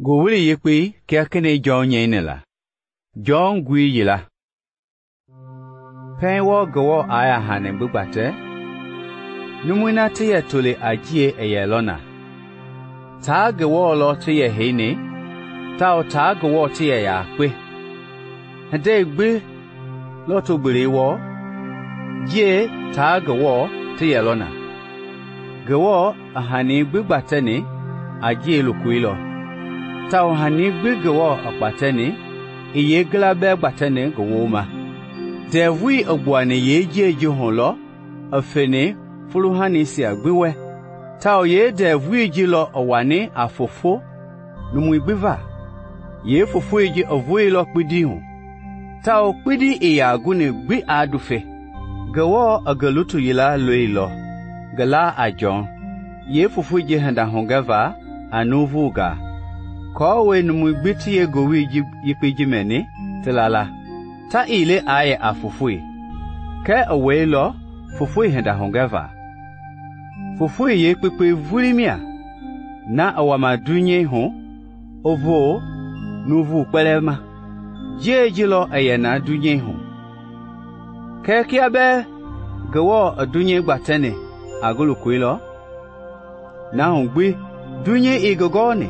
Gowuli yekwi kerkene John yenela. John gwi yila. Penwo gowo aya hanen bugbate. Numwina tiye tuli ajie eyelona. Ta gowo lo tiye hini. Ta gowo tiye ya kwe. Hende gbi lo to gbiri wo. Jie ta gowo tiye lona. Gowo ahani bugbate ni ajie lukwilo. Ta ohani gbi gowo akpate ni. Iye glabe gbatene gowoma. Devui ogbuane yeje joholo afene fuluhani si agbiwe. Ta ye devui jilo owane afofo numu igbiva. Ye fofo eje ovui lo kpidi hu. Ta okpidi iyagune gbi adufe. Gawo agalutu yila loilo. Gala ajon. Ye fofo eje handa hongava anuvuga. Kowe numu igbiti ye gowi yipijimeni tilala. Ta ile aye afufui. Ke awe lo fufui henda hongeva. Fufui ye kpekpe vulimia. Na awamadunye hu. Ovo nuvu kwelema. Jilo ayena dunye hu. Ke kiabe gawo adunye gbatene agulu kwilo. Na hungbi dunye igogone.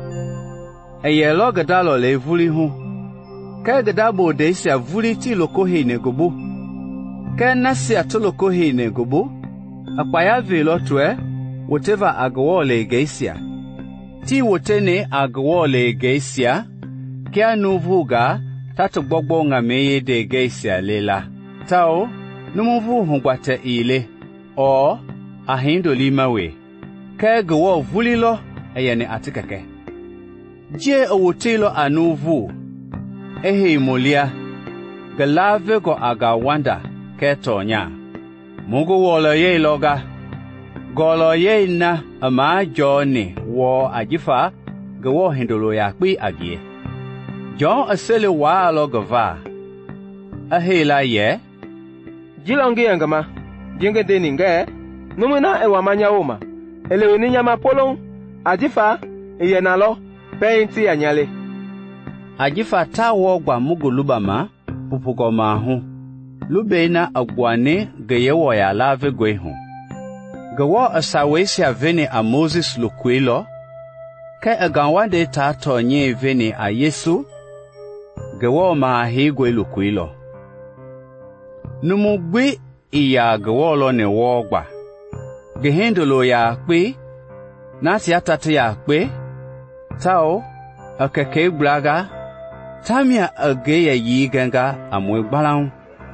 Eye lo gadalo le vuli hu. Ke gadabo de sia vuli ti lokohi ne gobo. Ke nasi atolokohi ne gobo. Akpaya velo tue, whatever agwo le geisia. Ti wotene agwo le geisia. Kia nuvuga, tato gbogbo nga meye de geisia lela. Tao, numuvu hungwate ile. O, ahindo limawe. Ke gwo vuli lo, ayene atikake. Je owotilo anuvu. Ehe imolia. Galave go agawanda ketonya. Mugu wolo ye loga. Golo ye na ama joni wo ajifa gawo hindolo yakbi agie. John asele wa logava. Ehe la ye. Jilongi yangama. Jenge deninge. Numina ewa manya oma. Eleweni nyama polong. Ajifa iyenalo. Penti anyale. Ajifa ta wogwa mugu lubama, pupugoma hu. Lubena agwane geyewo ya lave gwe hu. Gawo asawesi veni a Moses lukwilo. Ke aganwande ta tonye veni a Yesu. Gawo mahigwe lukwilo. Numugwi iya gawolo ne wogwa. Gehendolo ya kwe. Nasi atati ya kwe. Tao, akake braga, tamia ageya yiganga amwe balang.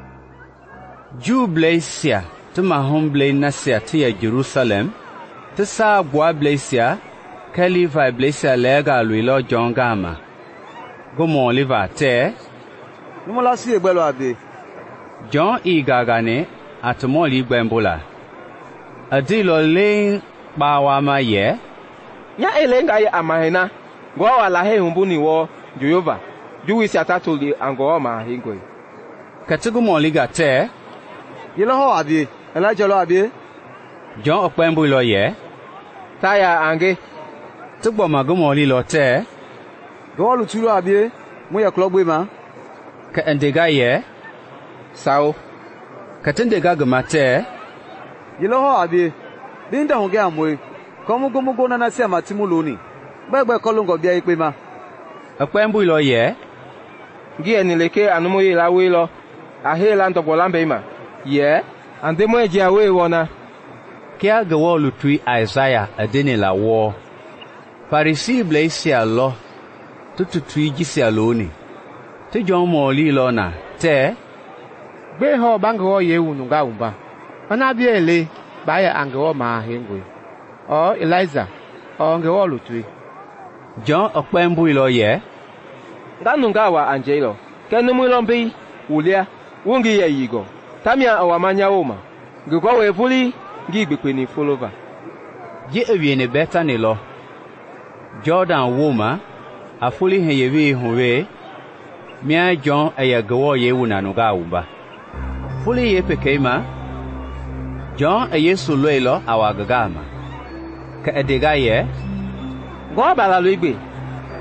Jublesia, tuma humble nasia tia Jerusalem, tisa bwa blesia, kaliva blesia lega luilo jongama. Gomo liva te, numala si egbelo abi. John igagane, atomoli gbembola. Adilo ling bawama ye, Nya elenga ye amahena. Gwa wala he humbuni wo Jehova. Juwisi atatuli ango ma hingwe. Katigu moliga te. Yelo ho abi. Elijah lo abi. John okpembu lo ye. Taya ange. Tugbo magumoli lo te. Gwa lu tulu abi. Mu ya klogwe ma. Ka endega ye. Sao. Katendega gumate. Yelo ho abi. Binda honge amwe. Komugo na nasi amatimuloni. Gbegbe kolongo bia ipe ma. Akpembu lo ye. Gi enileke anumoye lawe lo. Ahela ntobolambe ima. Ye. Andemo eji awe wona. Kia gawo lutui Isaiah adene la wo. Farisi blesia lo. Tututui jisia loni. Te John moli lo na. Te. Gbe ho bango ye unuga umba. Ona biele. Baya angewo ma hengwe. O Eliza. O angewo lutui. John okpembu lo ye. Ganunga wa angelo. Kenumu lombi. Ulia. Wungi ye yigo. Tamia awamanya oma. Gugwa we vuli. Gi gbekweni folova. Je ewiene beta ni lo. Jordan woma. Afuli heyewi huwe. Mia John ayagawo ye unanuga umba. Fuli ye pekema. John Yesu loilo awagagama. Ka edega ye. Gwa bala luigbe.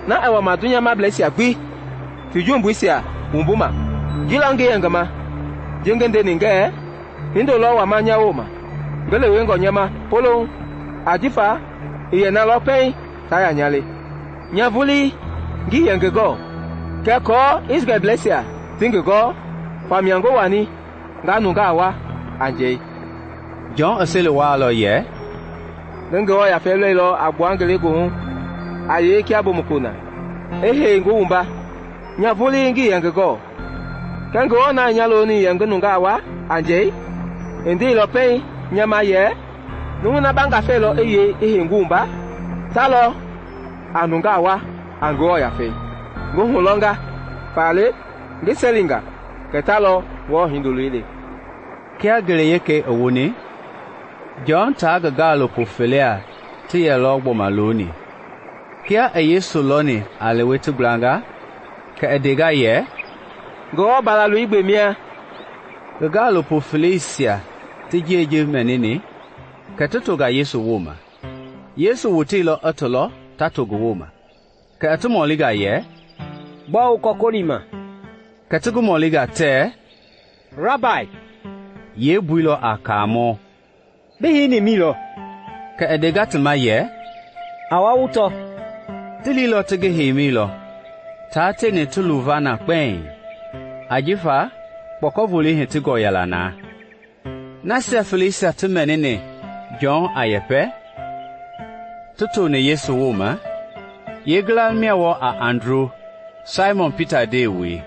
na ewa ma dunya ma blesia gbi fi jumbu sia umbuma jilange yangama jengende ninge hindo lo wa manya woma gele wengo nyama polo ajifa iye na lo pe taya nyale nyavuli ngi yangego keko isge blesia tingego pamiango wani nganu gawa anje John asele wa lo ye ngo ya fele lo agwangele go aye ki abomukuna ehe ngumba nyavuli ngi yangego kango na nyalo ni yangunu gawa anje ndi lo pe nyama ye nuna banga felo eye ehe ngumba talo anungawa ango ya fe nguhulonga pale ngiselinga ketalo wo hindulile kia gele yeke owuni John taga galo pofilea tiye logbo maloni kia Yesu loni alewetu blanga ka edega ye go balalu igbe mia galo pofilisia tijeje menini ka ga Yesu woma Yesu wutilo atolo tatogo woma ka atumoliga ye ba ukokolima ka tugumoliga te Rabbi ye builo akamo bihi ni milo ka edega tuma ye awa uto tililo tege himilo tate ne tuluvana pen ajifa pokovuli hetigo yalana Nasia Felicia tumenene John ayepe tutu ne Yesu woma yegla miawo a Andrew Simon Peter dewi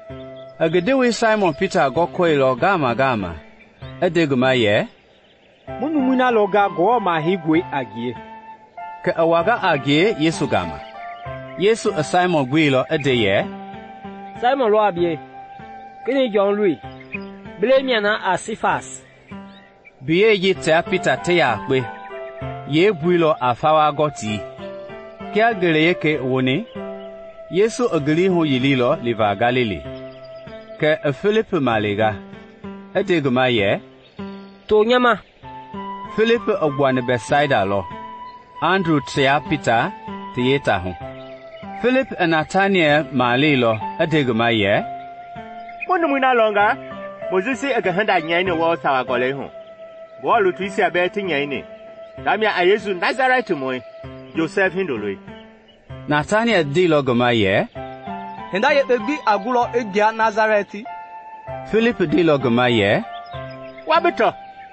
agedewi Simon Peter gokoilo gama edeguma ye munumuna loga go ma higwe agie ke awaga agie Yesu gama Yesu a Simon gwilo edeye Simon lo abie kini John Louis blemiana asifas biye yi te Peter te ya pe ye gwilo afawa goti ke agere yeke woni Yesu agiri hu yililo liva Galilee ke Philip malega edeguma ye to nyama Philip ogwane Bethsaida lo Andrew tria Peter tiyeta hu Philip and Nathaniel malilo edeguma ye munumuna longa Moses agahanda nyane wo sawa gole hu bo lu twisi abeti nyane damia ayesu Nazareth moy Joseph hindoloi Nathaniel dilo goma ye Henda ye bebi agulo egia Nazareti Philip dilo goma ye wabito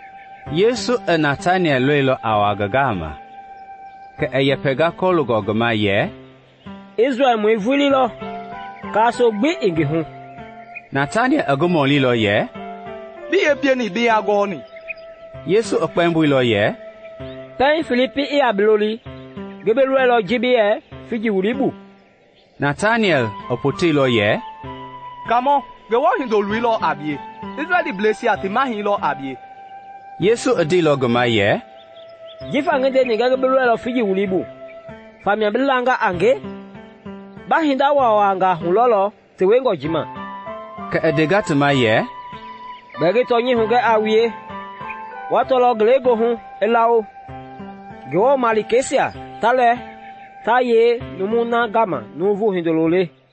Yesu and Nathaniel loilo awagagama ke eyepega kolugo goma ye Israel mo evulilo kaso gbe ingihu Nathaniel agomolilo ye bi epie ni bi agoni Yesu okpembuilo ye Pen Philippi e abloli gebeluelo jibie fiji ulibu Nathaniel opotilo ye Kamo gewo hindo luilo abie Israeli blesi ati mahilo abie Yesu adilo goma ye jifa ngende ni gebeluelo fiji ulibu famia bilanga ange bahinda wanga hulolo tewengo jima ka edegatuma ye bege tonyi huge awie watolo glego hu elao gewo malikesia tale taye numuna gama nuvu hindolole